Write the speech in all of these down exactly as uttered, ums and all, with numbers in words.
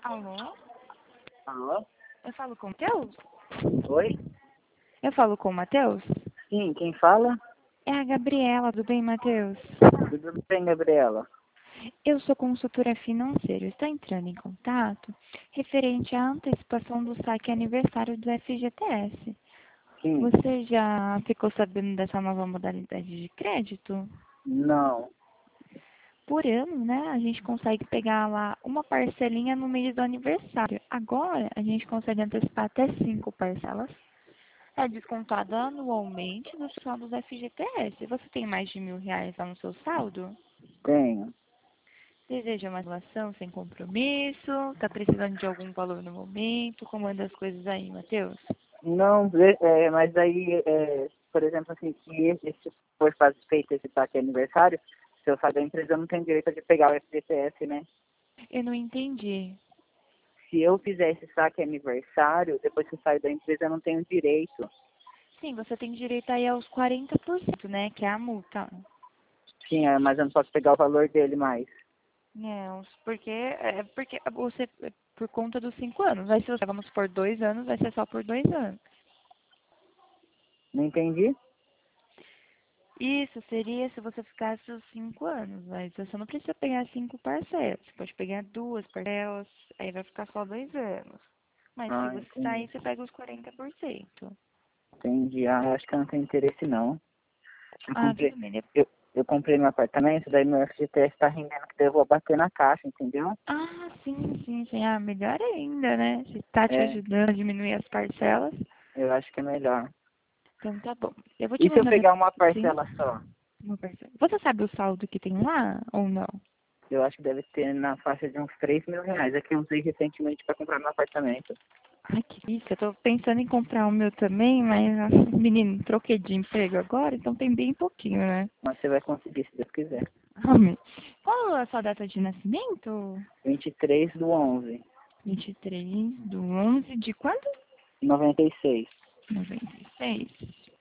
Alô? Alô? Eu falo com o Matheus? Oi? Eu falo com o Matheus? Sim, quem fala? É a Gabriela, do bem, Matheus? Tudo bem, Gabriela? Eu sou consultora financeira. Estou entrando em contato referente à antecipação do saque aniversário do F G T S. Sim. Você já ficou sabendo dessa nova modalidade de crédito? Não. Por ano, né, a gente consegue pegar lá uma parcelinha no mês do aniversário. Agora, a gente consegue antecipar até cinco parcelas. É descontado anualmente do saldo do F G T S. Você tem mais de mil reais lá no seu saldo? Tenho. Deseja uma relação sem compromisso? Está precisando de algum valor no momento? Como anda as coisas aí, Matheus? Não, é, é, mas aí, é, por exemplo, assim, se esse se for faz- feito esse saque aniversário, se eu sair da empresa, eu não tenho direito de pegar o F G T S, né? Eu não entendi. Se eu fizer esse saque aniversário, depois que eu saio da empresa, eu não tenho direito. Sim, você tem direito aí aos quarenta por cento, né? Que é a multa. Sim, é, mas eu não posso pegar o valor dele mais. Não, porque é porque você é por conta dos cinco anos. Aí se você vamos por dois anos, vai ser só por dois anos. Não entendi? Isso seria se você ficasse os cinco anos, mas você não precisa pegar cinco parcelas. Você pode pegar duas parcelas, aí vai ficar só dois anos. Mas se Ah, você entendi. sair, você pega os quarenta por cento. Entendi. Ah, eu acho que eu não tenho interesse, não. Eu Ah, comprei, tudo bem. Dep- eu, eu comprei meu apartamento, daí meu F G T S tá rendendo que daí eu vou bater na caixa, entendeu? Ah, sim, sim, sim. Ah, melhor ainda, né? Se tá te É, ajudando a diminuir as parcelas, eu acho que é melhor. então tá bom. Eu vou te E se eu mandar pegar uma depois, sim, parcela só? uma parcela. Você sabe o saldo que tem lá ou não? Eu acho que deve ter na faixa de uns três mil reais. É que eu usei recentemente para comprar meu apartamento. Ai, que isso, eu tô pensando em comprar o meu também, mas, ah, menino, troquei de emprego agora, então tem bem pouquinho, né? Mas você vai conseguir, se Deus quiser. Amém. Qual é a sua data de nascimento? vinte e três do onze, vinte e três do onze de quando? noventa e seis. Noventa e seis.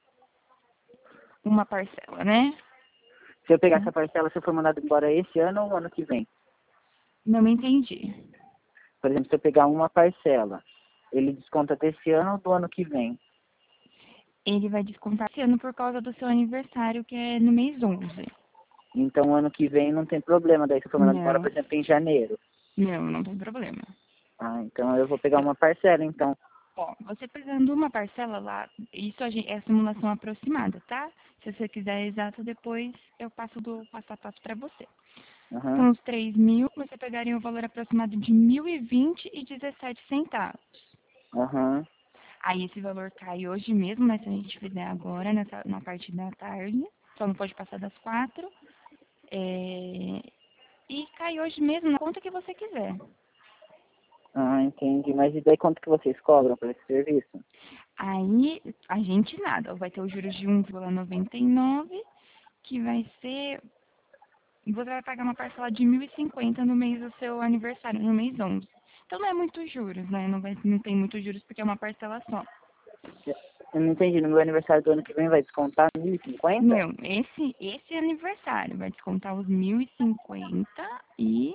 Uma parcela, né? Se eu pegar Tá. essa parcela, se eu for mandado embora esse ano ou ano que vem? Não me entendi. Por exemplo, se eu pegar uma parcela, ele desconta desse ano ou do ano que vem? Ele vai descontar esse ano por causa do seu aniversário, que é no mês onze. Então, ano que vem não tem problema. Daí, se eu for mandado embora, por Não, exemplo, em janeiro. não, não tem problema. Ah, então eu vou pegar uma parcela, então. Ó, você pegando uma parcela lá, isso a gen- é simulação aproximada, tá? Se você quiser exato, depois eu passo do passo a passo para você. Aham, Com os três mil, você pegaria o valor aproximado de mil e vinte e dezessete centavos. aham. Aí esse valor cai hoje mesmo, mas se a gente fizer agora, nessa, na parte da tarde, só não pode passar das quatro. É, e cai hoje mesmo na conta que você quiser. Ah, entendi. Mas e daí quanto que vocês cobram por esse serviço? Aí a gente nada, vai ter os juros de um vírgula noventa e nove, que vai ser. Você vai pagar uma parcela de mil e cinquenta no mês do seu aniversário, no mês onze. Então não é muitos juros, né? Não, vai, não tem muitos juros porque é uma parcela só. Eu não entendi. No meu aniversário do ano que vem vai descontar mil e cinquenta? Não, esse, esse aniversário vai descontar os mil e cinquenta e.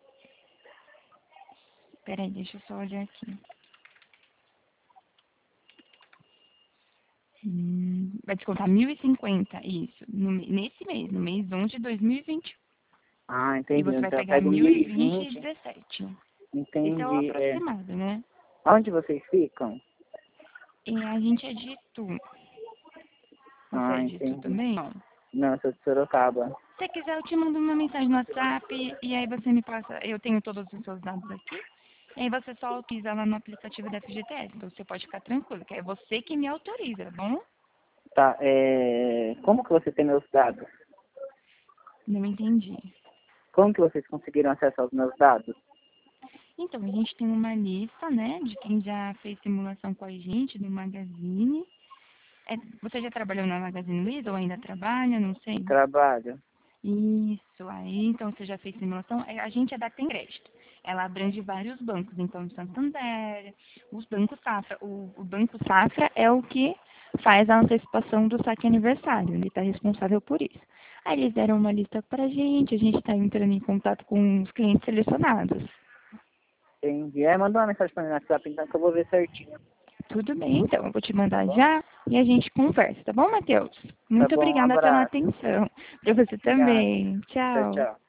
Peraí, deixa eu só olhar aqui. Hum, vai descontar mil e cinquenta isso, no, me- nesse mês, no mês onze de dois mil e vinte. Ah, E entendi. você vai Então eu pegar pego mil mil e e vinte e vinte. dezessete. Esse é o Entendi. É. aproximado, né? Onde vocês ficam? E a gente é de Itu. Você é Ah, de Itu entendi. também? Não. Não, eu sou de Sorocaba. Se você quiser, eu te mando uma mensagem no WhatsApp e aí você me passa. Eu tenho todos os seus dados aqui. E aí você só autoriza lá no aplicativo da F G T S. Então você pode ficar tranquilo, que é você que me autoriza, tá bom? Tá, é... Como que você tem meus dados? Não entendi. Como que vocês conseguiram acesso aos meus dados? Então, a gente tem uma lista, né, de quem já fez simulação com a gente, do Magazine. É, você já trabalhou na Magazine Luiza ou ainda trabalha? Não sei. Trabalho. Isso, aí, então você já fez simulação. É, a gente é da Tem Crédito. Ela abrange vários bancos, então Santander, os bancos Safra. O, o Banco Safra é o que faz a antecipação do saque aniversário, ele está responsável por isso. Aí eles deram uma lista para a gente, a gente está entrando em contato com os clientes selecionados. Entendi. É, manda uma mensagem pra mim no WhatsApp, então, que eu vou ver certinho. Tudo bem, então. Eu vou te mandar já e a gente conversa, tá bom, Matheus? Tá Muito bom, um obrigada pela abraço. atenção. Pra você Obrigado. também. Tchau, Tchau. tchau.